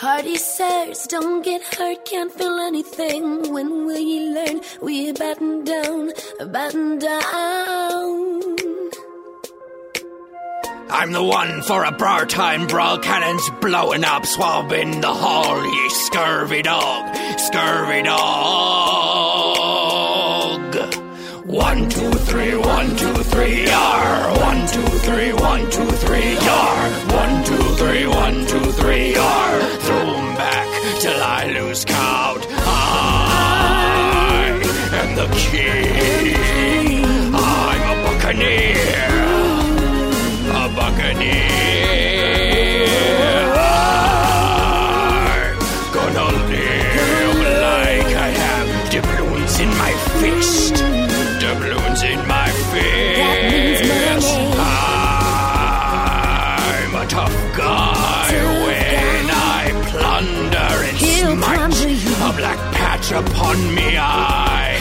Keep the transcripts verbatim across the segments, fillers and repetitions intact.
Hardy sirs, don't get hurt, can't feel anything. When will you learn? We're batten down, batten down. I'm the one for a brawl time brawl, cannons blowing up, swab in the hall, ye scurvy dog, scurvy dog. One, two, three, one, two, three, yar. One, two, three, one, two, three, yar. One, two, three, one, two, three, yar. Throw 'em back till I lose count. I am the king. I'm a buccaneer. A buccaneer. I'm gonna live like I have doubloons in my fist. Doubloons in my fist. I'm a tough guy when I plunder and smite. A black patch upon me eye.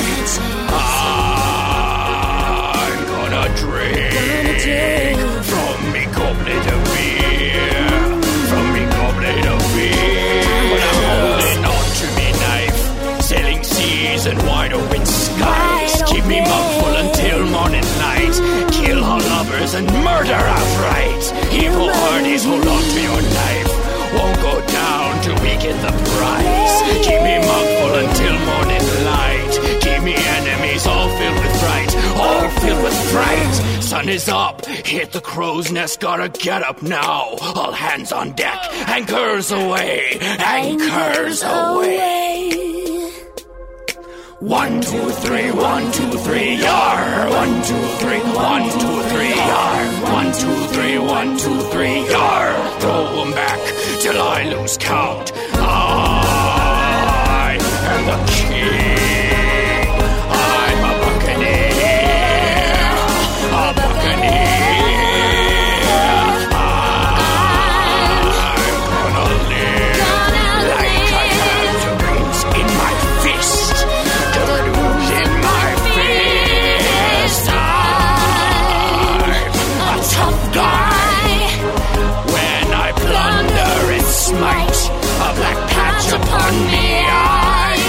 I'm gonna drink from me goblet of beer. From me goblet of beer. But I'm holding on to me knife, sailing seas and wide open skies. Keep me mugful until morning light. Kill all lovers and murder outright. Evil parties, hold on to your knife. Won't go down till we get the prize. Keep me mugful until morning light. Keep me enemies all filled with fright. All filled with fright. Sun is up, hit the crow's nest, gotta get up now. All hands on deck, anchors away, anchors away. One, two, three, one, two, three, yar. One, two, three, one, two, three, yar. One, two, three, one, two, three, yar. Throw 'em back till I lose count. I am the king. I'm a buccaneer. A buccaneer. I'm gonna live like I have doubloons in my fist. Doubloons in my fist. I'm a tough guy when I plunder and smite. A black patch upon me eye.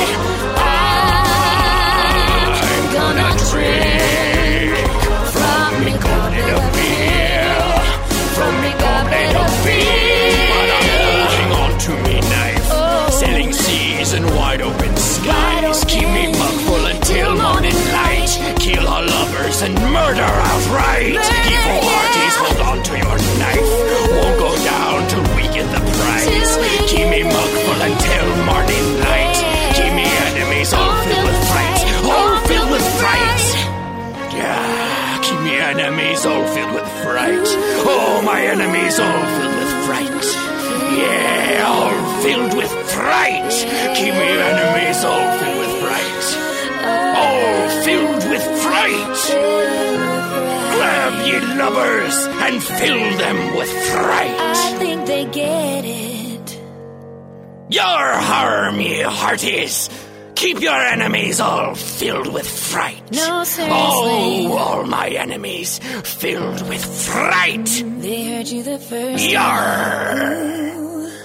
I'm gonna drink from me goblet of beer. From me goblet of beer. But I'm holding on to me knife, sailing seas and wide open skies. Keep me mugful until morning light. Kill all lovers and murder outright. Evil hearties, hold on to your knife. Won't go down till we get the prize. Keep me mugful until morning light. Keep me enemies all filled with fright. All filled with fright. Yeah, keep me enemies all filled with fright. Oh, my enemies all filled with fright. Yeah, all filled with fright. Keep me enemies all filled with fright. All filled with fright. Grab ye lovers and fill them with fright. I think they get it. Your harm, ye hearties. Keep your enemies all filled with fright. No, seriously. Oh, all my enemies filled with fright. They heard you the first Yarr.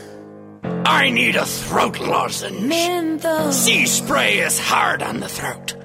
I need a throat lozenge. Menthol. Sea spray is hard on the throat.